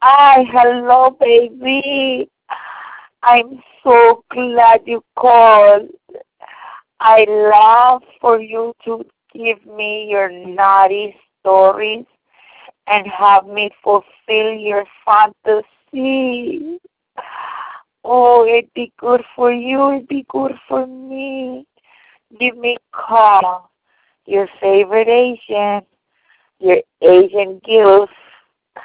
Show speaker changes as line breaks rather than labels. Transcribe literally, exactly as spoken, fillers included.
Hi, hello, baby. I'm so glad you called. I love for you to give me your naughty stories and have me fulfill your fantasy. Oh, it'd be good for you. It'd be good for me. Give me call. Your favorite Asian. Your Asian gilf.